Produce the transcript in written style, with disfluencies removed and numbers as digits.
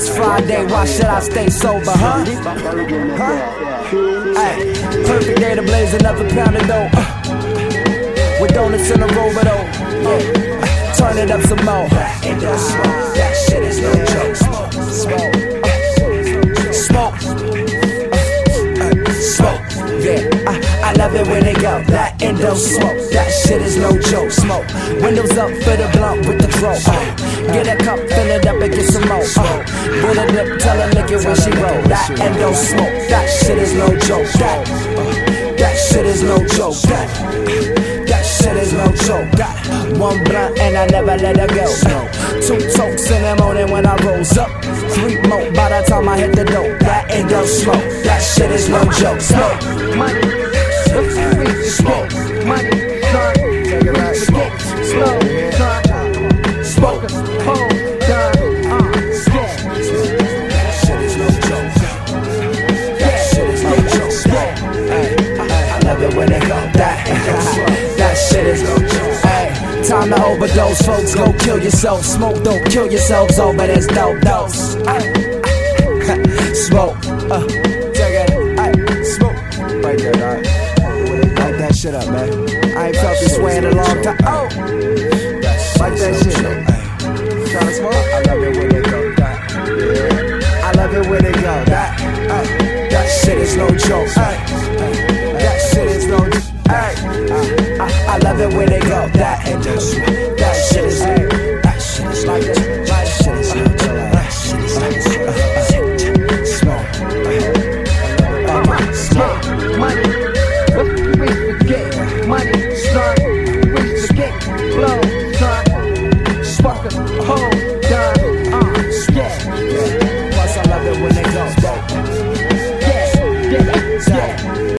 It's Friday, why should I stay sober, huh? Ay, perfect day to blaze another pound of dope. With donuts in a row, but turn it up some more. That shit is no joke. Smoke. Yeah, I love it when they go that endo smoke. That shit is no joke. Smoke. Windows up for the blunt with the throat. Get a cup, fill it up and get some more. With a lip, tell her lick it when she roll. That endo smoke. That shit is no joke. That shit is no joke. That shit is no joke. One blunt and I never let her go. 2 tokes in the morning when I rose up. 3 more by the time I hit the dope. That endo smoke. That shit is no joke. Smoke. Money. Smoke. Money. Gun. Take it back. Smoke. Slow. Gun. Smoke. Hold. Gun. Scared. That shit is no joke. That shit is no joke. I love it when they go that shit is no joke. Time to overdose, folks, go kill yourself. Smoke dope, kill yourselves over this dope dose. Smoke, take it, smoke. Right there, dog. Light that shit up, man. I ain't felt this way in a long time. Oh, like that shit. Tryna smoke? I love it when they go I love it when they go that shit is no joke. That shit is no joke. I love it when they go that.